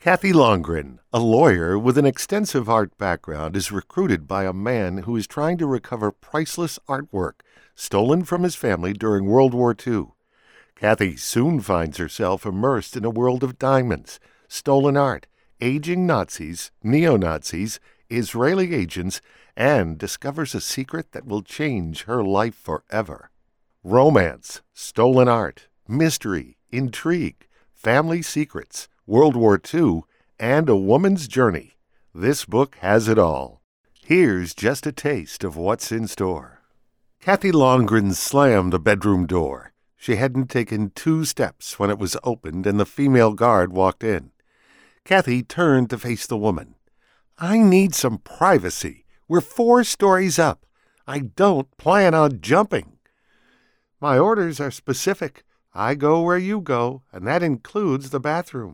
Kathy Longren, a lawyer with an extensive art background, is recruited by a man who is trying to recover priceless artwork stolen from his family during World War II. Kathy soon finds herself immersed in a world of diamonds, stolen art, aging Nazis, neo-Nazis, Israeli agents, and discovers a secret that will change her life forever. Romance, stolen art, mystery, intrigue, family secrets, World War II, and a woman's journey. This book has it all. Here's just a taste of what's in store. Kathy Longren slammed the bedroom door. She hadn't taken 2 steps when it was opened and the female guard walked in. Kathy turned to face the woman. "I need some privacy. We're 4 stories up. I don't plan on jumping." "My orders are specific. I go where you go, and that includes the bathroom."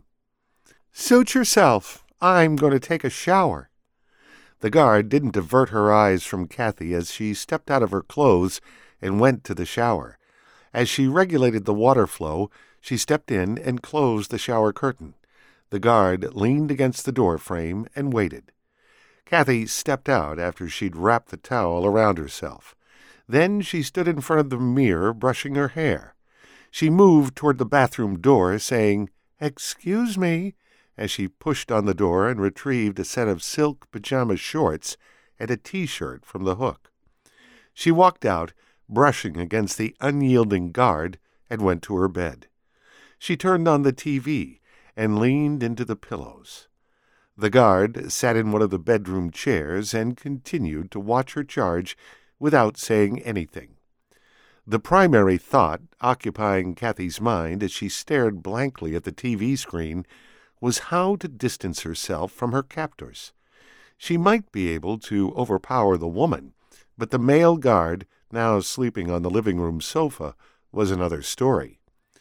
"Suit yourself. I'm going to take a shower." The guard didn't divert her eyes from Kathy as she stepped out of her clothes and went to the shower. As she regulated the water flow, she stepped in and closed the shower curtain. The guard leaned against the door frame and waited. Kathy stepped out after she'd wrapped the towel around herself. Then she stood in front of the mirror brushing her hair. She moved toward the bathroom door, saying, "Excuse me," as she pushed on the door and retrieved a set of silk pajama shorts and a T-shirt from the hook. She walked out, brushing against the unyielding guard, and went to her bed. She turned on the TV and leaned into the pillows. The guard sat in one of the bedroom chairs and continued to watch her charge without saying anything. The primary thought occupying Kathy's mind as she stared blankly at the TV screen was how to distance herself from her captors. She might be able to overpower the woman, but the male guard, now sleeping on the living room sofa, was another story.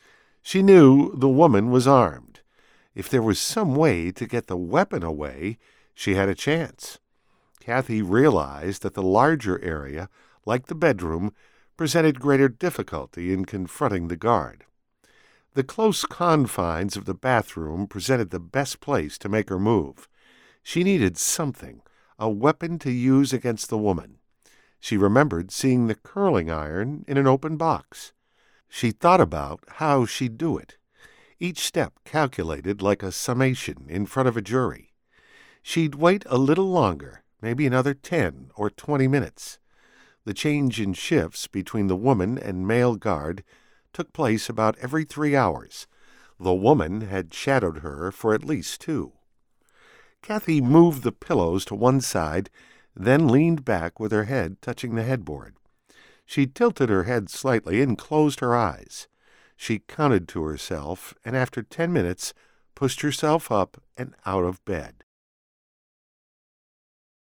She knew the woman was armed. If there was some way to get the weapon away, she had a chance. Kathy realized that the larger area, like the bedroom, presented greater difficulty in confronting the guard. The close confines of the bathroom presented the best place to make her move. She needed something, a weapon to use against the woman. She remembered seeing the curling iron in an open box. She thought about how she'd do it, each step calculated like a summation in front of a jury. She'd wait a little longer, maybe another 10 or 20 minutes. The change in shifts between the woman and male guard took place about every 3 hours. The woman had shadowed her for at least 2. Kathy moved the pillows to one side, then leaned back with her head touching the headboard. She tilted her head slightly and closed her eyes. She counted to herself, and after 10 minutes pushed herself up and out of bed.